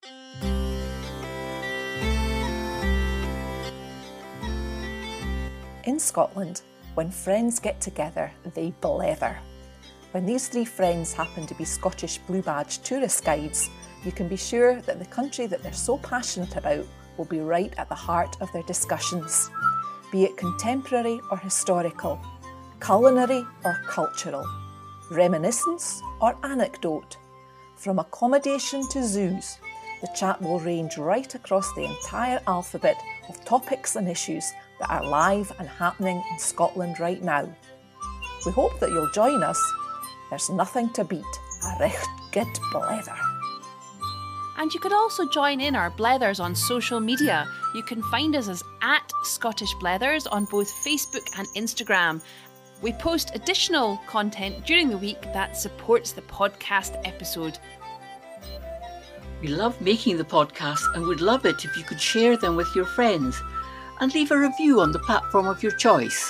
In Scotland, when friends get together, they blether. When these three friends happen to be Scottish Blue Badge tourist guides, you can be sure that the country that they're so passionate about will be right at the heart of their discussions, be it contemporary or historical, culinary or cultural, reminiscence or anecdote. From accommodation to zoos, the chat will range right across the entire alphabet of topics and issues that are live and happening in Scotland right now. We hope that you'll join us. There's nothing to beat a recht good blether. And you could also join in our blethers on social media. You can find us as @ScottishBlethers on both Facebook and Instagram. We post additional content during the week that supports the podcast episode. We love making the podcast and would love it if you could share them with your friends and leave a review on the platform of your choice.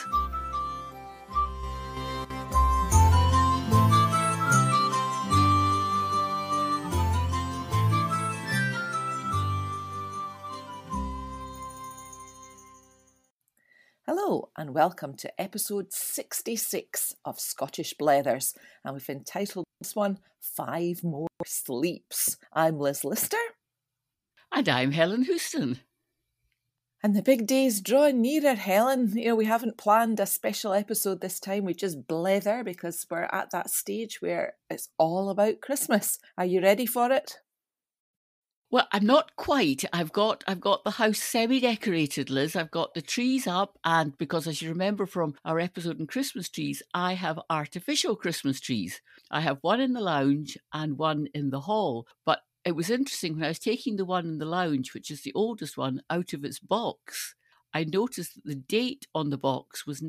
Hello and welcome to episode 66 of Scottish Blethers, and we've entitled this one 5 More Sleeps. I'm Liz Lister. And I'm Helen Houston. And the big day's drawing nearer, Helen. We haven't planned a special episode this time. We just blether because we're at that stage where it's all about Christmas. Are you ready for it? Well, I'm not quite. I've got the house semi-decorated, Liz. I've got the trees up, and because, as you remember from our episode on Christmas trees, I have artificial Christmas trees. I have one in the lounge and one in the hall. But it was interesting when I was taking the one in the lounge, which is the oldest one, out of its box, I noticed that the date on the box was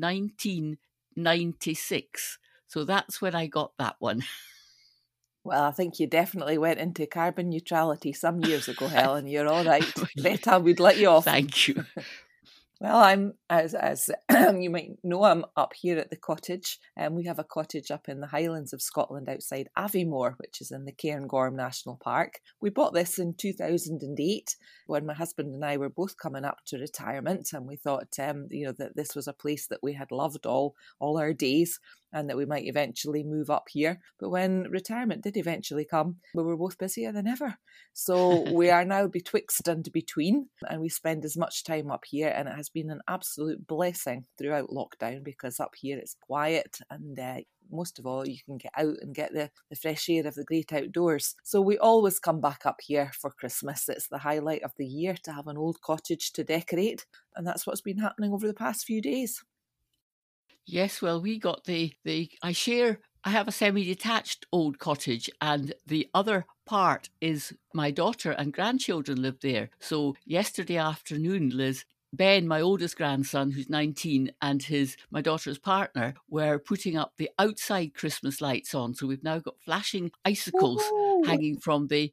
1996. So that's when I got that one. Well, I think you definitely went into carbon neutrality some years ago, Helen. You're all right. Bet I would let you off. Thank you. Well, I'm, as you might know, I'm up here at the cottage, and we have a cottage up in the Highlands of Scotland outside Aviemore, which is in the Cairngorm National Park. We bought this in 2008 when my husband and I were both coming up to retirement, and we thought, that this was a place that we had loved all our days, and that we might eventually move up here. But when retirement did eventually come, we were both busier than ever. So we are now betwixt and between, and we spend as much time up here, and it has been an absolute blessing throughout lockdown because up here it's quiet, and most of all you can get out and get the fresh air of the great outdoors. So we always come back up here for Christmas. It's the highlight of the year to have an old cottage to decorate, and that's what's been happening over the past few days. Yes, well, we got I have a semi-detached old cottage, and the other part is my daughter and grandchildren live there. So yesterday afternoon, Liz, Ben, my oldest grandson, who's 19, and my daughter's partner were putting up the outside Christmas lights on. So we've now got flashing icicles hanging from the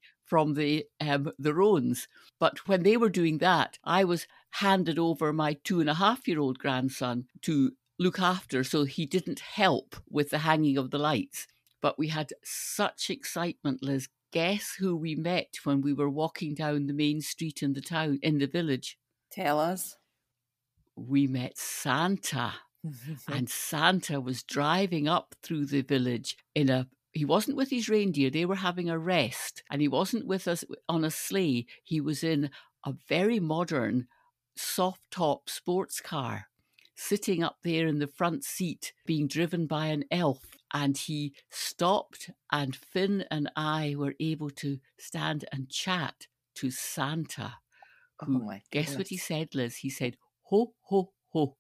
roans. But when they were doing that, I was handed over my 2.5-year-old grandson to look after, so he didn't help with the hanging of the lights. But we had such excitement, Liz. Guess who we met when we were walking down the main street in the village? Tell us. We met Santa. And Santa was driving up through the village he wasn't with his reindeer, they were having a rest, and he wasn't with us on a sleigh. He was in a very modern soft top sports car, sitting up there in the front seat, being driven by an elf. And he stopped, and Finn and I were able to stand and chat to Santa. Who, guess what he said, Liz? He said, "Ho, ho, ho."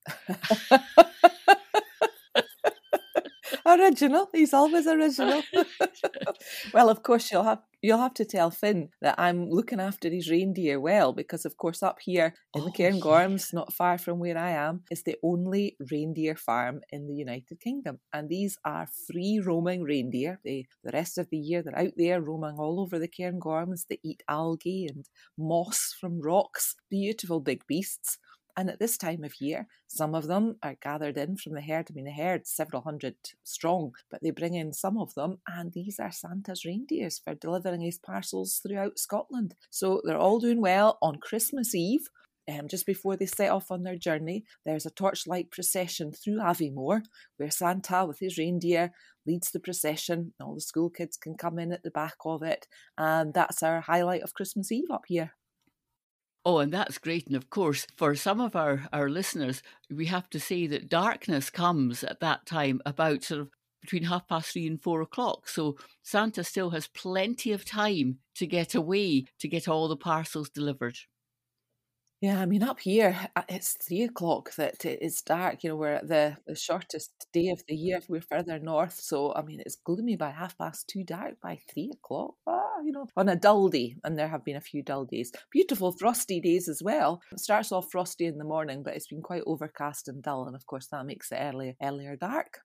Original. He's always original. Well, of course, you'll have to tell Finn that I'm looking after his reindeer well, because of course up here in the Cairngorms, not far from where I am, is the only reindeer farm in the United Kingdom, and these are free roaming reindeer. The rest of the year they're out there roaming all over the Cairngorms. They eat algae and moss from rocks, beautiful big beasts. And at this time of year, some of them are gathered in from the herd. I mean, the herd's several hundred strong, but they bring in some of them, and these are Santa's reindeers for delivering his parcels throughout Scotland. So they're all doing well. On Christmas Eve, just before they set off on their journey, there's a torchlight procession through Aviemore where Santa with his reindeer leads the procession. All the school kids can come in at the back of it, and that's our highlight of Christmas Eve up here. Oh, and that's great. And of course, for some of our listeners, we have to say that darkness comes at that time about sort of between 3:30 and 4 o'clock. So Santa still has plenty of time to get away to get all the parcels delivered. Yeah, I mean, up here, it's 3 o'clock that it's dark. We're at the shortest day of the year. We're further north. So, I mean, it's gloomy by 2:30, dark by 3 o'clock. On a dull day. And there have been a few dull days. Beautiful frosty days as well. It starts off frosty in the morning, but it's been quite overcast and dull. And of course, that makes it earlier dark.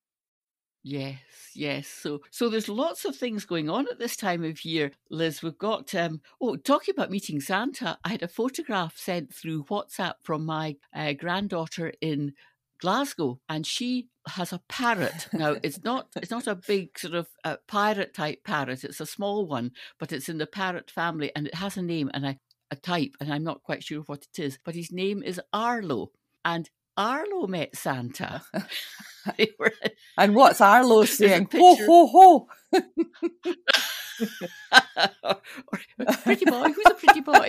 Yes. So there's lots of things going on at this time of year, Liz. We've got, talking about meeting Santa, I had a photograph sent through WhatsApp from my granddaughter in Glasgow, and she has a parrot. Now, it's not a big sort of pirate type parrot. It's a small one, but it's in the parrot family, and it has a name and a type, and I'm not quite sure what it is, but his name is Arlo. And Arlo met Santa. And what's Arlo saying? Ho, ho, ho! Pretty boy, who's a pretty boy?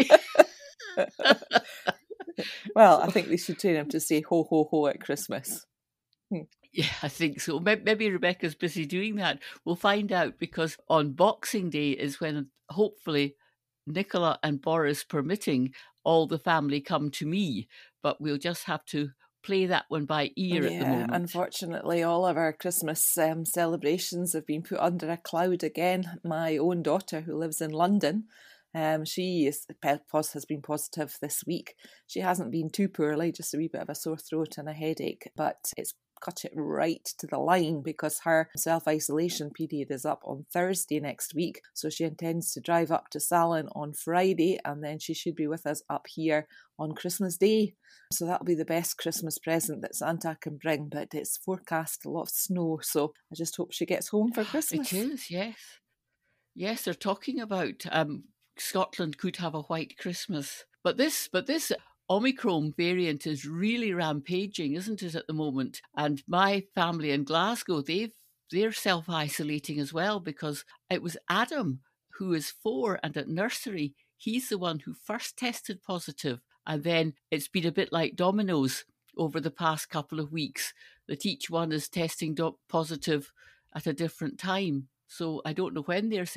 Well, I think they should train him to say ho, ho, ho at Christmas. Yeah, I think so. Maybe Rebecca's busy doing that. We'll find out, because on Boxing Day is when, hopefully, Nicola and Boris permitting, all the family come to me. But we'll just have to play that one by ear at the moment. Unfortunately, all of our Christmas celebrations have been put under a cloud again. My own daughter, who lives in London, she has been positive this week. She hasn't been too poorly, just a wee bit of a sore throat and a headache, but it's cut it right to the line because her self-isolation period is up on Thursday next week. So she intends to drive up to Salon on Friday, and then she should be with us up here on Christmas Day. So that'll be the best Christmas present that Santa can bring, but it's forecast a lot of snow, so I just hope she gets home for Christmas. It is, yes. Yes, they're talking about Scotland could have a white Christmas. But this Omicron variant is really rampaging, isn't it, at the moment? And my family in Glasgow, they're self-isolating as well, because it was Adam, who is 4 and at nursery. He's the one who first tested positive. And then it's been a bit like dominoes over the past couple of weeks, that each one is testing positive at a different time. So I don't know when their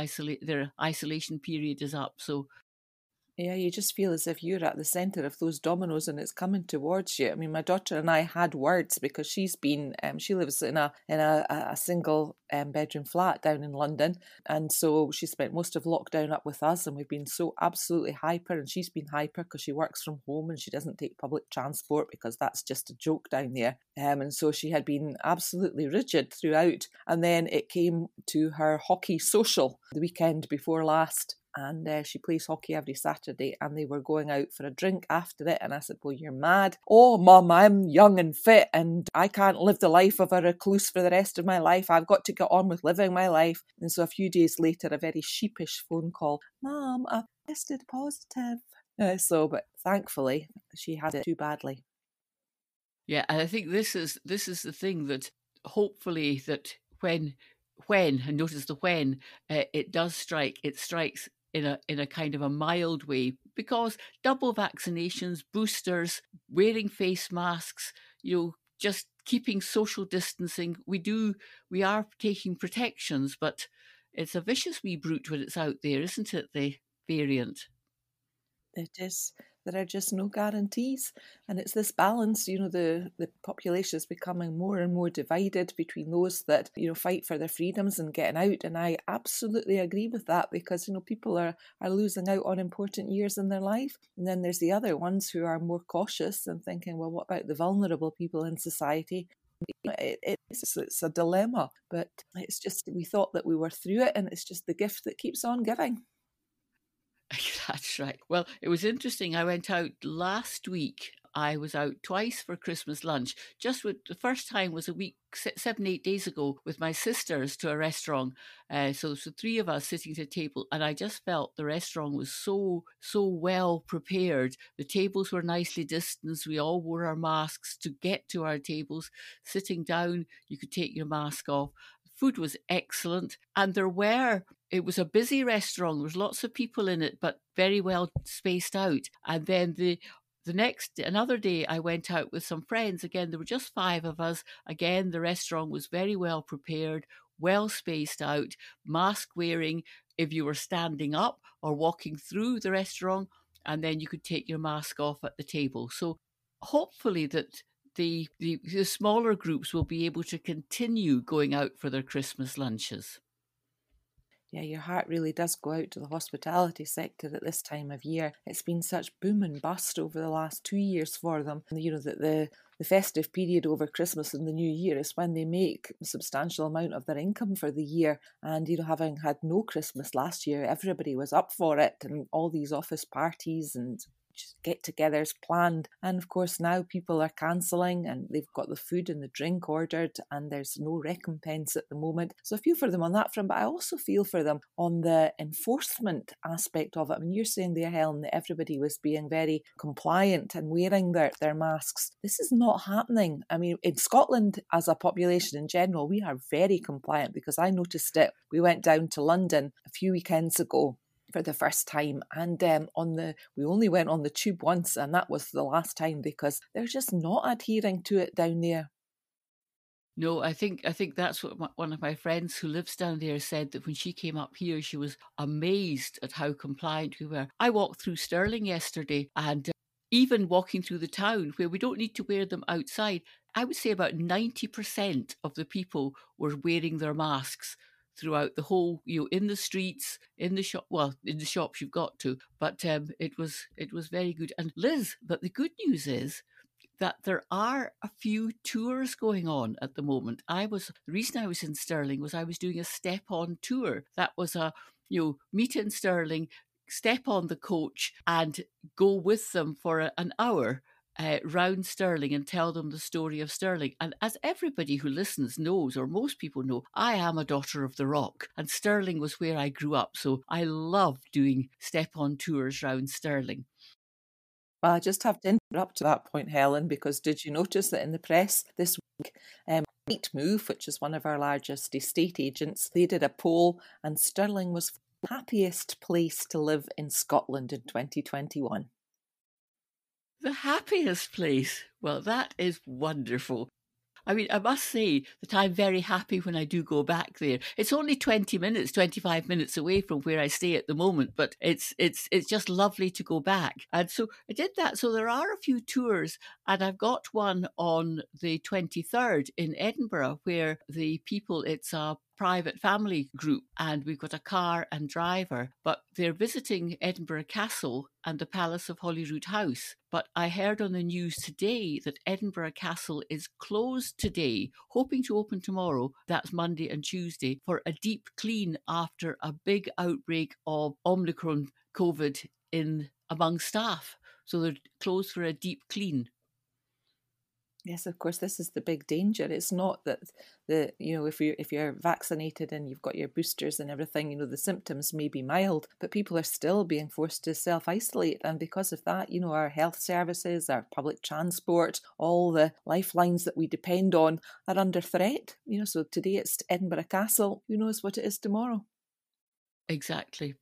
isolation period is up. So yeah, you just feel as if you're at the centre of those dominoes and it's coming towards you. I mean, my daughter and I had words because she's been, she lives in a single bedroom flat down in London. And so she spent most of lockdown up with us, and we've been so absolutely hyper, and she's been hyper because she works from home and she doesn't take public transport because that's just a joke down there. And so she had been absolutely rigid throughout. And then it came to her hockey social the weekend before last. And she plays hockey every Saturday, and they were going out for a drink after it. And I said, well, you're mad. Oh, Mum, I'm young and fit and I can't live the life of a recluse for the rest of my life. I've got to get on with living my life. And so a few days later, a very sheepish phone call. Mum, I've tested positive. But thankfully, she had it too badly. Yeah, and I think this is the thing that hopefully that when, and notice the when, it does strike, it strikes in a kind of a mild way, because double vaccinations, boosters, wearing face masks, just keeping social distancing, we are taking protections, but it's a vicious wee brute when it's out there, isn't it, the variant? It is. There are just no guarantees. And it's this balance, the population is becoming more and more divided between those that, fight for their freedoms and getting out. And I absolutely agree with that, because, people are losing out on important years in their life. And then there's the other ones who are more cautious and thinking, well, what about the vulnerable people in society? It's a dilemma, but it's just, we thought that we were through it, and it's just the gift that keeps on giving. That's right. Well, it was interesting. I went out last week I was out twice for Christmas lunch. The first time was a week, 7, 8 days ago, with my sisters to a restaurant. So the three of us sitting at a table, and I just felt the restaurant was so well prepared. The tables were nicely distanced. We all wore our masks to get to our tables. Sitting down, you could take your mask off. Food was excellent, and it was a busy restaurant. There was lots of people in it, but very well spaced out. And then another day, I went out with some friends. Again, there were just 5 of us. Again, the restaurant was very well prepared, well spaced out, mask wearing if you were standing up or walking through the restaurant, and then you could take your mask off at the table. So hopefully that the smaller groups will be able to continue going out for their Christmas lunches. Yeah, your heart really does go out to the hospitality sector at this time of year. It's been such boom and bust over the last 2 years for them. You know, that the festive period over Christmas and the New Year is when they make a substantial amount of their income for the year. And, you know, having had no Christmas last year, everybody was up for it, and all these office parties and get-togethers planned, and of course now people are cancelling, and they've got the food and the drink ordered, and there's no recompense at the moment. So I feel for them on that front, but I also feel for them on the enforcement aspect of it. I mean, you're saying there, Helen, that everybody was being very compliant and wearing their masks. This is not happening. I mean, in Scotland as a population in general, we are very compliant, because I noticed it. We went down to London a few weekends ago for the first time, and we only went on the tube once, and that was the last time, because they're just not adhering to it down there. No, I think that's what one of my friends who lives down there said, that when she came up here, she was amazed at how compliant we were. I walked through Stirling yesterday, and even walking through the town where we don't need to wear them outside, I would say about 90% of the people were wearing their masks throughout the whole, in the streets, in the shop, in the shops you've got to, but it was very good. And Liz, but the good news is that there are a few tours going on at the moment. The reason I was in Stirling was I was doing a step-on tour. That was meet in Stirling, step on the coach and go with them for an hour round Stirling and tell them the story of Stirling. And as everybody who listens knows, or most people know, I am a daughter of the Rock, and Stirling was where I grew up. So I love doing step-on tours round Stirling. Well, I just have to interrupt to that point, Helen, because did you notice that in the press this week, Rightmove, which is one of our largest estate agents, they did a poll, and Stirling was the happiest place to live in Scotland in 2021. The happiest place? Well, that is wonderful. I mean, I must say that I'm very happy when I do go back there. It's only 25 minutes away from where I stay at the moment, but it's just lovely to go back. And so I did that. So there are a few tours, and I've got one on the 23rd in Edinburgh, where it's a private family group, and we've got a car and driver, but they're visiting Edinburgh Castle and the Palace of Holyrood House. But I heard on the news today that Edinburgh Castle is closed today, hoping to open tomorrow, that's Monday and Tuesday, for a deep clean after a big outbreak of Omicron COVID among staff. So they're closed for a deep clean. Yes, of course, this is the big danger. It's not that if you're vaccinated and you've got your boosters and everything, the symptoms may be mild, but people are still being forced to self-isolate. And because of that, our health services, our public transport, all the lifelines that we depend on are under threat. So today it's Edinburgh Castle. Who knows what it is tomorrow? Exactly.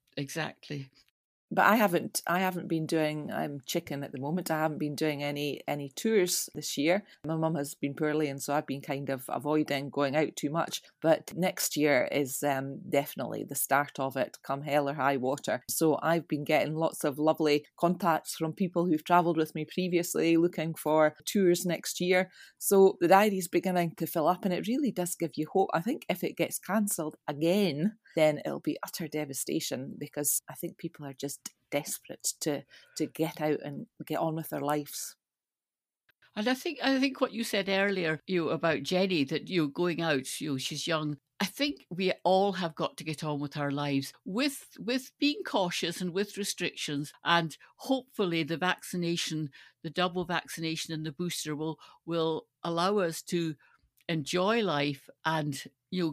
But I haven't been doing, I'm chicken at the moment. I haven't been doing any tours this year. My mum has been poorly, and so I've been kind of avoiding going out too much. But next year is definitely the start of it, come hell or high water. So I've been getting lots of lovely contacts from people who've travelled with me previously looking for tours next year. So the diary's beginning to fill up, and it really does give you hope. I think if it gets cancelled again, then it'll be utter devastation, because I think people are just desperate to get out and get on with their lives. And I think what you said earlier, about Jenny, that going out, she's young. I think we all have got to get on with our lives with being cautious and with restrictions, and hopefully the vaccination, the double vaccination and the booster will allow us to enjoy life, and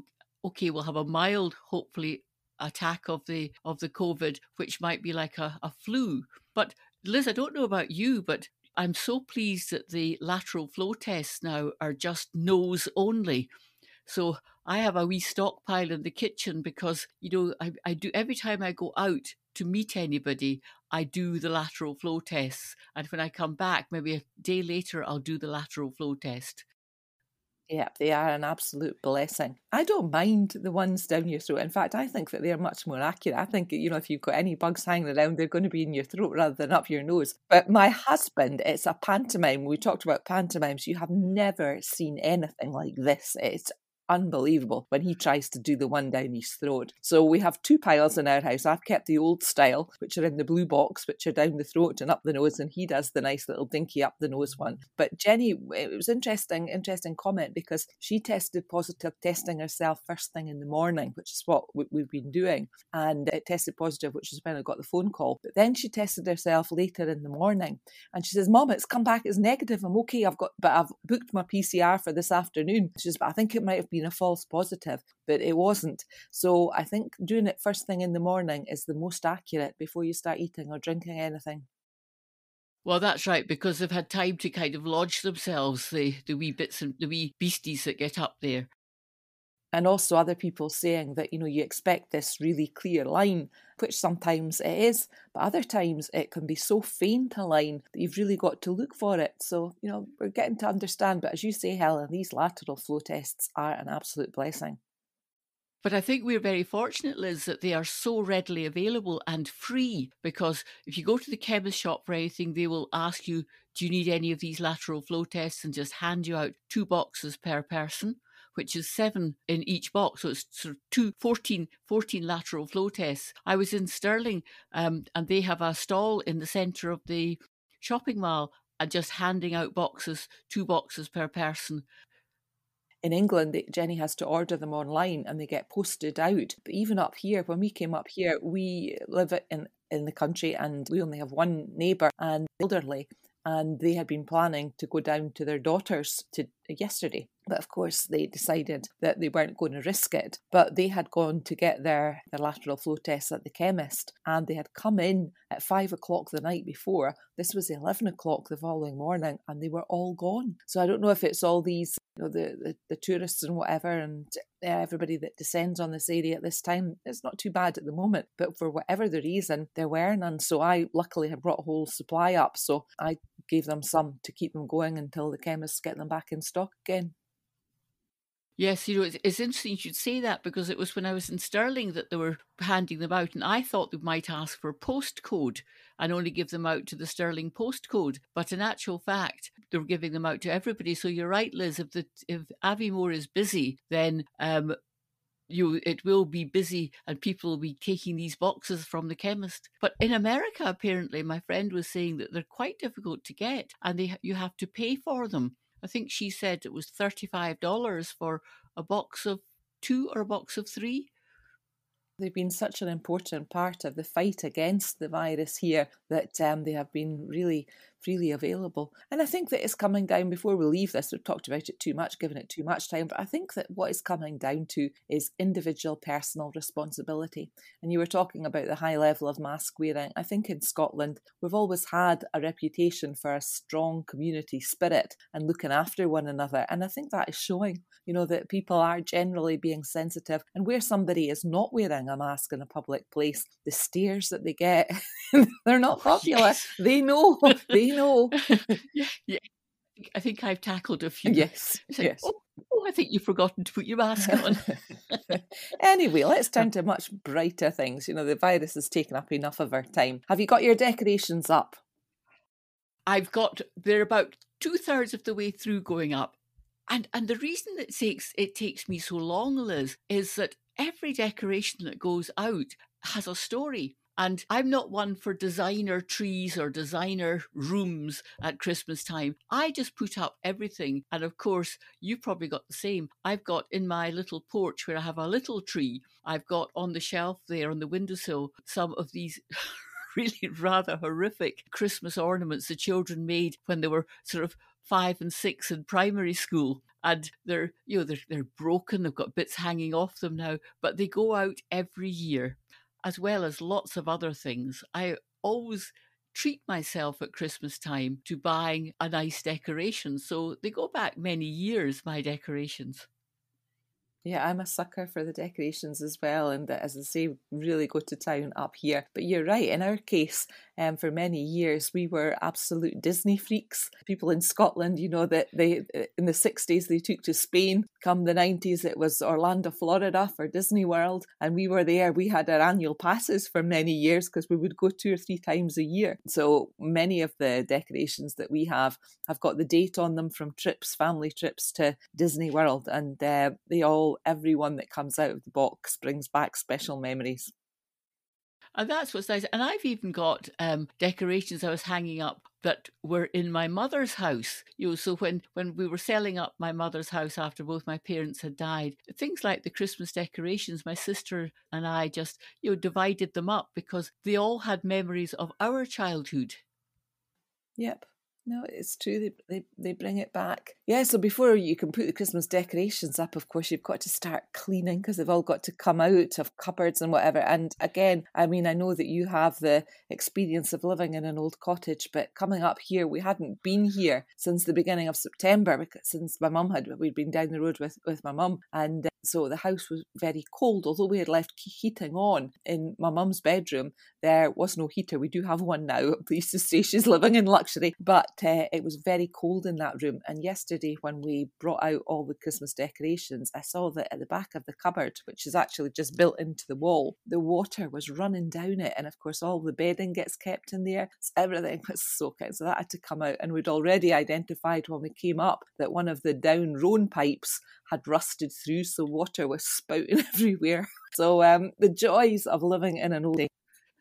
okay, we'll have a mild, hopefully, attack of the COVID, which might be like a flu. But Liz, I don't know about you, but I'm so pleased that the lateral flow tests now are just nose only. So I have a wee stockpile in the kitchen because, I do, every time I go out to meet anybody, I do the lateral flow tests. And when I come back, maybe a day later, I'll do the lateral flow test. Yeah, they are an absolute blessing. I don't mind the ones down your throat. In fact, I think that they're much more accurate. I think, if you've got any bugs hanging around, they're going to be in your throat rather than up your nose. But my husband, it's a pantomime. We talked about pantomimes. You have never seen anything like this. It's unbelievable when he tries to do the one down his throat. So we have 2 piles in our house. I've kept the old style, which are in the blue box, which are down the throat and up the nose, and he does the nice little dinky up the nose one. But Jenny, it was interesting comment, because she tested positive, testing herself first thing in the morning, which is what we've been doing, and it tested positive, which is when I got the phone call. But then she tested herself later in the morning, and she says, "Mom, it's come back as negative. I'm okay. I've booked my PCR for this afternoon." She says, "But I think it might have been a false positive," but it wasn't. So I think doing it first thing in the morning is the most accurate before you start eating or drinking anything. Well, that's right, because they've had time to kind of lodge themselves, the wee bits and the wee beasties that get up there. And also other people saying that, you expect this really clear line, which sometimes it is, but other times it can be so faint a line that you've really got to look for it. So, we're getting to understand. But as you say, Helen, these lateral flow tests are an absolute blessing. But I think we're very fortunate, Liz, that they are so readily available and free, because if you go to the chemist shop for anything, they will ask you, do you need any of these lateral flow tests, and just hand you out 2 boxes per person, which is 7 in each box. So it's sort of 14 lateral flow tests. I was in Stirling, and they have a stall in the centre of the shopping mall, and just handing out 2 boxes per person. In England, Jenny has to order them online and they get posted out. But even up here, when we came up here, we live in the country and we only have one neighbour and elderly. And they had been planning to go down to their daughter's yesterday. But of course, they decided that they weren't going to risk it. But they had gone to get their lateral flow tests at the chemist, and they had come in at 5 o'clock the night before. This was 11 o'clock the following morning, and they were all gone. So I don't know if it's all these, the tourists and whatever, and everybody that descends on this area at this time. It's not too bad at the moment, but for whatever the reason, there were none. So I luckily had brought a whole supply up. So I gave them some to keep them going until the chemists get them back in stock again. Yes, it's interesting you should say that, because it was when I was in Stirling that they were handing them out, and I thought they might ask for a postcode and only give them out to the Stirling postcode. But in actual fact, they were giving them out to everybody. So you're right, Liz, if Aviemore is busy, then it will be busy and people will be taking these boxes from the chemist. But in America, apparently, my friend was saying that they're quite difficult to get, and you have to pay for them. I think she said it was $35 for a box of 2 or a box of 3. They've been such an important part of the fight against the virus here that they have been really freely available. And I think that it's coming down, before we leave this, we've talked about it too much, given it too much time, but I think that what is coming down to is individual personal responsibility. And you were talking about the high level of mask wearing. I think in Scotland, we've always had a reputation for a strong community spirit and looking after one another. And I think that is showing, that people are generally being sensitive. And where somebody is not wearing a mask in a public place, the stares that they get, they're not popular. Yes. They know. Yeah. I think I've tackled a few. Yes. Oh, I think you've forgotten to put your mask on. Anyway, let's turn to much brighter things. The virus has taken up enough of our time. Have you got your decorations up? They're about 2/3 of the way through going up. And the reason it takes me so long, Liz, is that every decoration that goes out has a story. And I'm not one for designer trees or designer rooms at Christmas time. I just put up everything. And of course, you've probably got the same. I've got in my little porch where I have a little tree, I've got on the shelf there on the windowsill some of these really rather horrific Christmas ornaments the children made when they were sort of 5 and 6 in primary school. And they're broken, they've got bits hanging off them now, but they go out every year, as well as lots of other things. I always treat myself at Christmas time to buying a nice decoration. So they go back many years, my decorations. Yeah, I'm a sucker for the decorations as well. And as I say, really go to town up here. But you're right, in our case, for many years, we were absolute Disney freaks. People in Scotland, that they in the 60s, they took to Spain. Come the 90s, it was Orlando, Florida for Disney World. And we were there. We had our annual passes for many years because we would go 2 or 3 times a year. So many of the decorations that we have got the date on them from trips, family trips to Disney World. And everyone that comes out of the box brings back special memories. And that's what's nice. And I've even got decorations I was hanging up that were in my mother's house. So when we were selling up my mother's house after both my parents had died, things like the Christmas decorations, my sister and I just, divided them up because they all had memories of our childhood. Yep. No, it's true. They bring it back. Yeah, so before you can put the Christmas decorations up, of course, you've got to start cleaning because they've all got to come out of cupboards and whatever. And again, I know that you have the experience of living in an old cottage, but coming up here, we hadn't been here since the beginning of September, because since we'd been down the road with my mum. And so the house was very cold, although we had left heating on in my mum's bedroom. There was no heater. We do have one now. I'm pleased to say she's living in luxury, but it was very cold in that room. And yesterday when we brought out all the Christmas decorations, I saw that at the back of the cupboard, which is actually just built into the wall, the water was running down it. And of course, all the bedding gets kept in there. So everything was soaking. So that had to come out. And we'd already identified when we came up that one of the down Rhone pipes had rusted through. So water was spouting everywhere. So the joys of living in an old.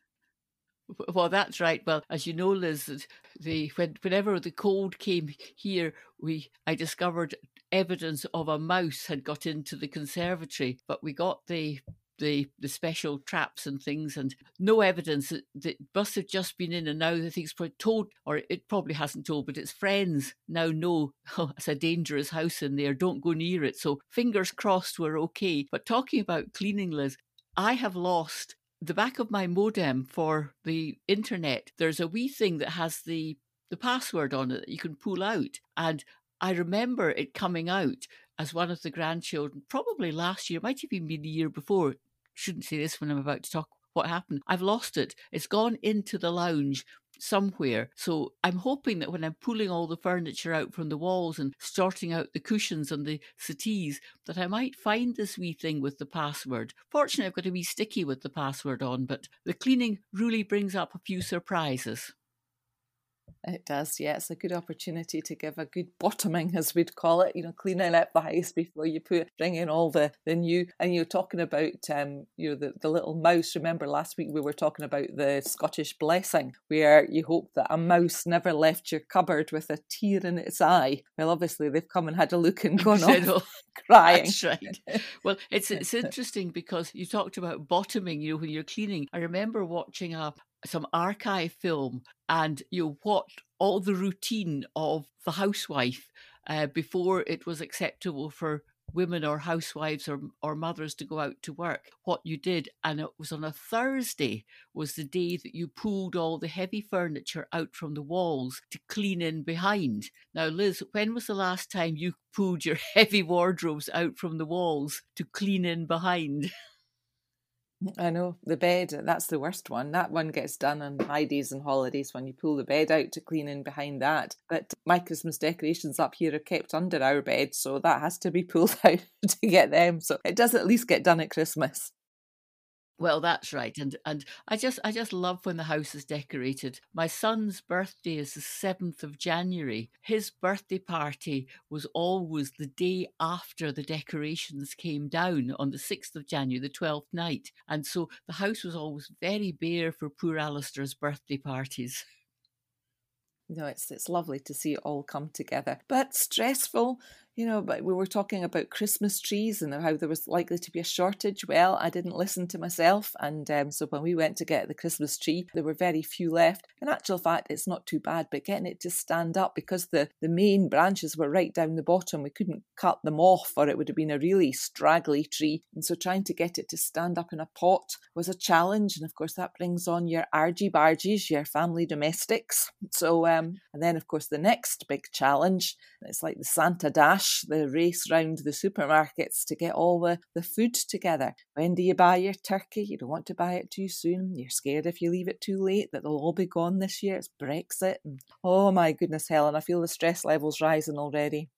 Well, that's right. Well, as you know, Liz, whenever the cold came here, I discovered evidence of a mouse had got into the conservatory, but we got the special traps and things, and no evidence that must have just been in. And now the thing's probably told, or it probably hasn't told, but its friends now know, it's a dangerous house in there, don't go near it. So fingers crossed we're okay. But talking about cleaning, Liz, I have lost the back of my modem for the internet. There's a wee thing that has the password on it that you can pull out. And I remember it coming out as one of the grandchildren, probably last year, might have even been the year before. Shouldn't say this when I'm about to talk what happened. I've lost it. It's gone into the lounge somewhere. So I'm hoping that when I'm pulling all the furniture out from the walls and sorting out the cushions and the settees, that I might find this wee thing with the password. Fortunately, I've got a wee sticky with the password on, but the cleaning really brings up a few surprises. It does, yeah. It's a good opportunity to give a good bottoming, as we'd call it, cleaning up the house before you bring in all the new. And you're talking about, the little mouse. Remember last week we were talking about the Scottish blessing, where you hope that a mouse never left your cupboard with a tear in its eye. Well, obviously they've come and had a look and gone off crying. That's right. Well, it's interesting because you talked about bottoming, when you're cleaning. I remember watching some archive film, and what all the routine of the housewife before it was acceptable for women or housewives or mothers to go out to work, what you did. And it was on a Thursday was the day that you pulled all the heavy furniture out from the walls to clean in behind. Now, Liz, when was the last time you pulled your heavy wardrobes out from the walls to clean in behind? I know, the bed, that's the worst one. That one gets done on high days and holidays when you pull the bed out to clean in behind that. But my Christmas decorations up here are kept under our bed, so that has to be pulled out to get them. So it does at least get done at Christmas. Well, that's right, and I just love when the house is decorated. My son's birthday is the 7th of January. His birthday party was always the day after the decorations came down on the 6th of January, the 12th night, and so the house was always very bare for poor Alistair's birthday parties. No, it's lovely to see it all come together, but stressful. But we were talking about Christmas trees and how there was likely to be a shortage. Well, I didn't listen to myself, and so when we went to get the Christmas tree, there were very few left. In actual fact, it's not too bad, but getting it to stand up, because the main branches were right down the bottom, we couldn't cut them off, or it would have been a really straggly tree, and so trying to get it to stand up in a pot was a challenge. And of course that brings on your argy-bargies, your family domestics. So and then of course the next big challenge, it's like the Santa Dash, the race round the supermarkets to get all the food together. When do you buy your turkey? You don't want to buy it too soon. You're scared if you leave it too late that they'll all be gone this year. It's Brexit. And, oh my goodness, Helen, I feel the stress levels rising already.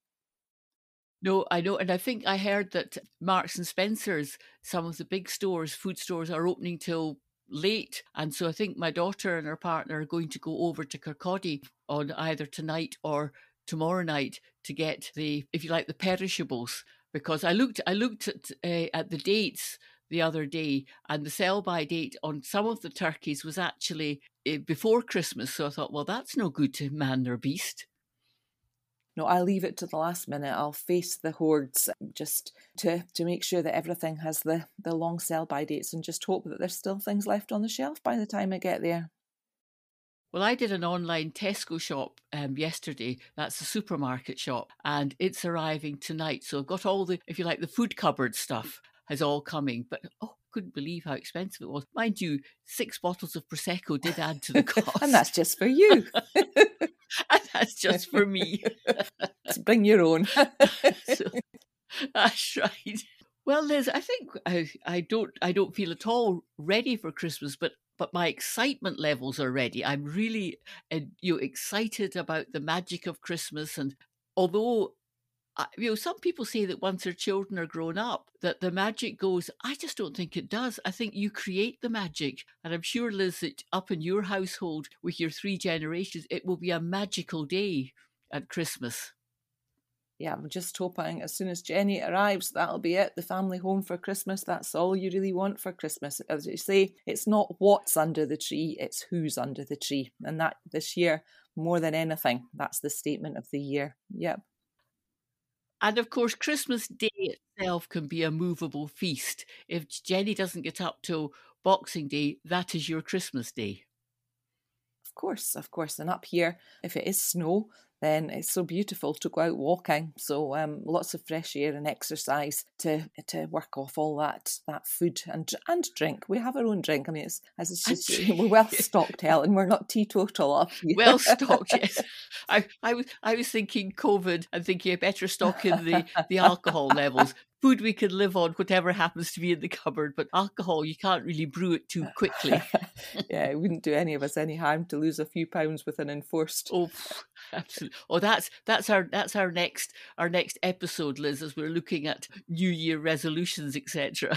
No, I know. And I think I heard that Marks and Spencer's, some of the big stores, food stores, are opening till late. And so I think my daughter and her partner are going to go over to Kirkcaldy on either tonight or tomorrow night to get the, if you like, the perishables. Because I looked at the dates the other day, and the sell-by date on some of the turkeys was actually before Christmas. So I thought, well, that's no good to man or beast. No, I leave it to the last minute. I'll face the hordes just to make sure that everything has the long sell-by dates, and just hope that there's still things left on the shelf by the time I get there. Well, I did an online Tesco shop yesterday. That's a supermarket shop, and it's arriving tonight. So I've got all the, if you like, the food cupboard stuff is all coming. But couldn't believe how expensive it was. Mind you, 6 bottles of Prosecco did add to the cost. And that's just for you. And that's just for me. Bring your own. So, that's right. Well, Liz, I think I don't feel at all ready for Christmas, but my excitement levels are ready. I'm really excited about the magic of Christmas. And although some people say that once their children are grown up, that the magic goes. I just don't think it does. I think you create the magic. And I'm sure, Liz, that up in your household with your 3 generations, it will be a magical day at Christmas. Yeah, I'm just hoping as soon as Jenny arrives, that'll be it. The family home for Christmas. That's all you really want for Christmas. As you say, it's not what's under the tree, it's who's under the tree. And that this year, more than anything, that's the statement of the year. Yep. And of course, Christmas Day itself can be a movable feast. If Jenny doesn't get up till Boxing Day, that is your Christmas Day. Of course. And up here, if it is snow, then it's so beautiful to go out walking. So lots of fresh air and exercise to work off all that food and drink. We have our own drink. I mean, we're well stocked, Helen. We're not teetotal up here. Well stocked, yes. I was thinking COVID and thinking I better stock in the alcohol levels. Food we can live on, whatever happens to be in the cupboard, but alcohol, you can't really brew it too quickly. Yeah, it wouldn't do any of us any harm to lose a few pounds with an enforced. Oh, absolutely. Oh, that's our next episode, Liz, as we're looking at New Year resolutions, etc.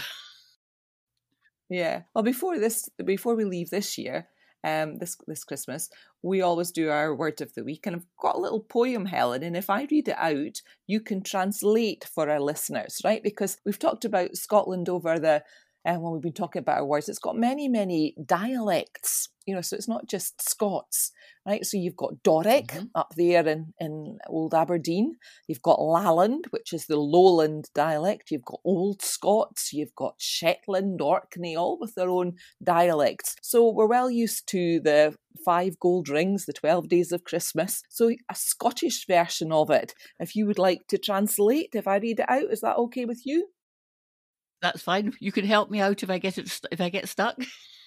Yeah. Well, before we leave this year, this Christmas, we always do our word of the week, and I've got a little poem, Helen, and if I read it out, you can translate for our listeners, right? Because we've talked about Scotland over when we've been talking about our words. It's got many, many dialects, so it's not just Scots, right? So you've got Doric up there in Old Aberdeen. You've got Lalland, which is the lowland dialect. You've got Old Scots. You've got Shetland, Orkney, all with their own dialects. So we're well used to the 5 gold rings, the 12 days of Christmas. So a Scottish version of it, if you would like to translate, if I read it out, is that okay with you? That's fine. You can help me out if I get stuck.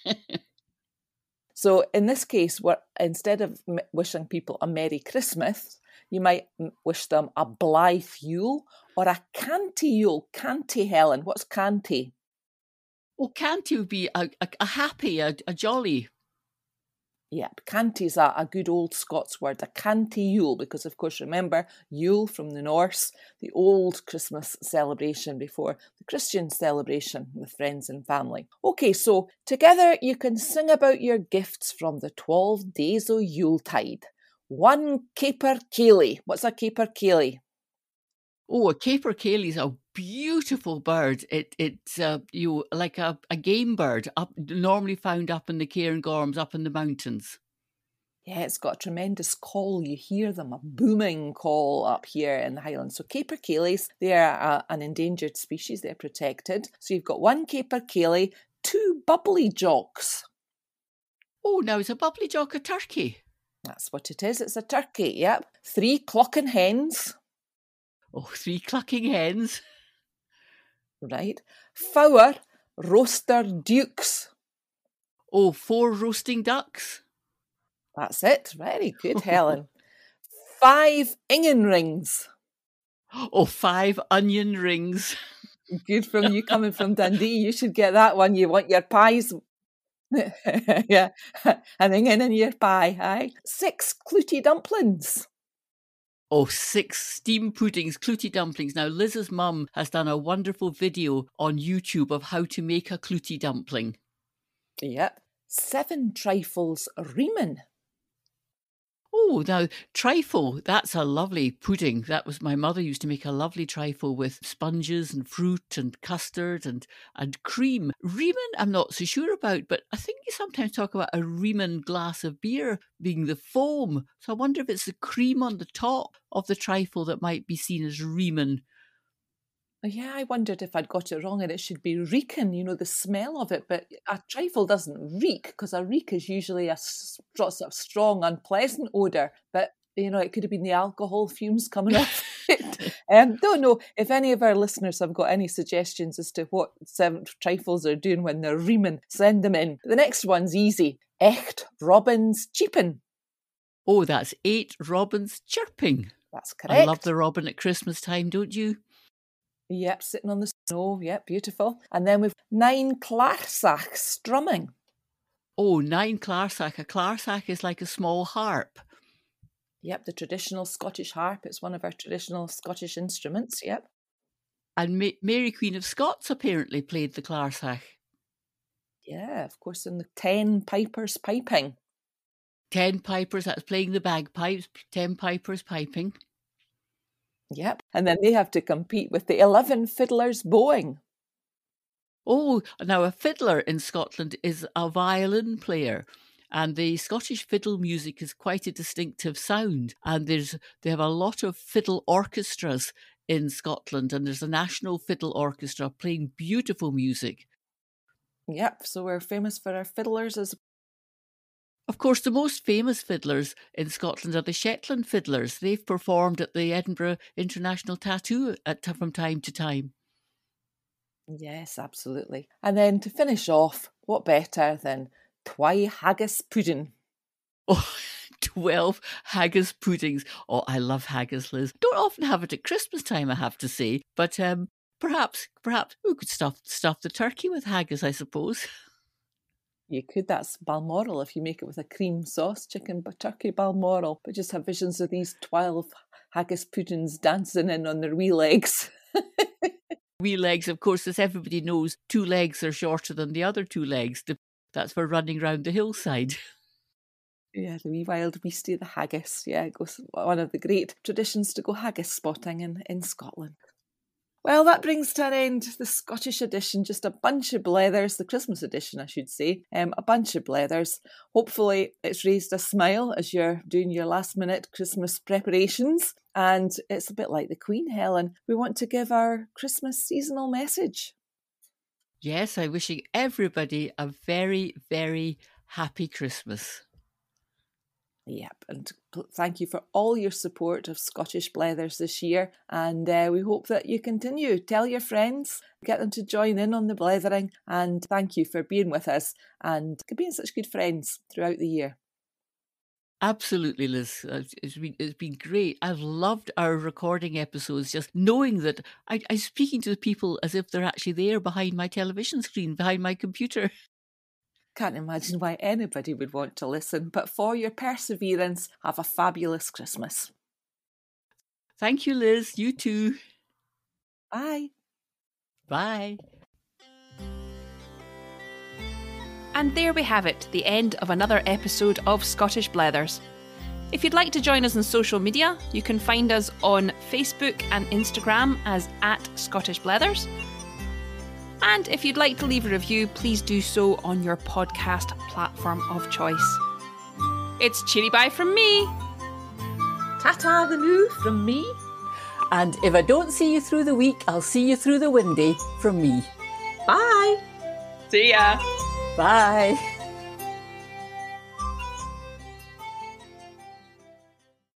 So in this case, instead of wishing people a Merry Christmas, you might wish them a blithe Yule or a canty Yule. Canty, Helen. What's canty? Well, canty would be a happy, a jolly. Yep, canty's a good old Scots word, a canty Yule, because of course remember, Yule from the Norse, the old Christmas celebration before the Christian celebration with friends and family. Okay, so together you can sing about your gifts from the 12 days o' Yuletide. One caper caillie. What's a caper caillie? Oh, a capercaillie is a beautiful bird. It's like a game bird, normally found up in the Cairngorms, up in the mountains. Yeah, it's got a tremendous call. You hear them, a booming call up here in the Highlands. So capercaillies, they are an endangered species. They're protected. So you've got one capercaillie, two bubbly jocks. Oh, now is a bubbly jock a turkey? That's what it is. It's a turkey, yep. Three clucking hens. Oh, three clucking hens. Right. Four roaster dukes. Oh, four roasting ducks. That's it. Very good, Helen. Five onion rings. Oh, five onion rings. Good from you coming from Dundee. You should get that one. You want your pies. Yeah, an onion in your pie, aye. 6 clooty dumplings. Oh, 6 steam puddings, clooty dumplings. Now, Liz's mum has done a wonderful video on YouTube of how to make a clooty dumpling. Yep. 7 trifles riemann. Oh, now, trifle, that's a lovely pudding. That was my mother used to make a lovely trifle with sponges and fruit and custard and cream. Riemann, I'm not so sure about, but I think you sometimes talk about a Riemann glass of beer being the foam. So I wonder if it's the cream on the top of the trifle that might be seen as Riemann. Yeah, I wondered if I'd got it wrong and it should be reeking, the smell of it. But a trifle doesn't reek, because a reek is usually a sort of strong, unpleasant odour. But, it could have been the alcohol fumes coming off it. Don't know if any of our listeners have got any suggestions as to what 7 trifles are doing when they're reaming. Send them in. The next one's easy. Echt robins cheeping. Oh, that's 8 robins chirping. That's correct. I love the robin at Christmas time, don't you? Yep, sitting on the snow. Yep, beautiful. And then we've 9 clarsach strumming. Oh, 9 clarsach. A clarsach is like a small harp. Yep, the traditional Scottish harp. It's one of our traditional Scottish instruments. Yep. And Mary Queen of Scots apparently played the clarsach. Yeah, of course, in the 10 pipers piping. 10 pipers, that's playing the bagpipes. 10 pipers piping. Yep, and then they have to compete with the 11 fiddlers bowing. Oh, now a fiddler in Scotland is a violin player, and the Scottish fiddle music is quite a distinctive sound. And they have a lot of fiddle orchestras in Scotland, and there's a national fiddle orchestra playing beautiful music. Yep, so we're famous for our fiddlers as Of course, the most famous fiddlers in Scotland are the Shetland fiddlers. They've performed at the Edinburgh International Tattoo from time to time. Yes, absolutely. And then to finish off, what better than twy haggis pudding? Oh, 12 haggis puddings. Oh, I love haggis, Liz. Don't often have it at Christmas time, I have to say. But perhaps we could stuff the turkey with haggis, I suppose. You could. That's Balmoral if you make it with a cream sauce, chicken but turkey Balmoral. But just have visions of these 12 haggis puddings dancing in on their wee legs. Wee legs, of course, as everybody knows, 2 legs are shorter than the other 2 legs. That's for running round the hillside. Yeah, the wee wild beastie, the haggis. Yeah, it goes one of the great traditions to go haggis spotting in Scotland. Well, that brings to an end the Scottish edition, just a bunch of blethers, the Christmas edition, I should say, a bunch of blethers. Hopefully it's raised a smile as you're doing your last minute Christmas preparations. And it's a bit like the Queen, Helen. We want to give our Christmas seasonal message. Yes, I'm wishing everybody a very, very happy Christmas. Yep, and thank you for all your support of Scottish Blethers this year, and we hope that you continue. Tell your friends, get them to join in on the blethering, and thank you for being with us and being such good friends throughout the year. Absolutely, Liz. It's been great. I've loved our recording episodes, just knowing that I'm speaking to the people as if they're actually there behind my television screen, behind my computer. Can't imagine why anybody would want to listen, but for your perseverance, have a fabulous Christmas. Thank you, Liz. You too. Bye. Bye. And there we have it, the end of another episode of Scottish Blethers. If you'd like to join us on social media, you can find us on Facebook and Instagram as @ScottishBlethers. And if you'd like to leave a review, please do so on your podcast platform of choice. It's cheery bye from me. Ta-ta the new from me. And if I don't see you through the week, I'll see you through the windy from me. Bye. See ya. Bye.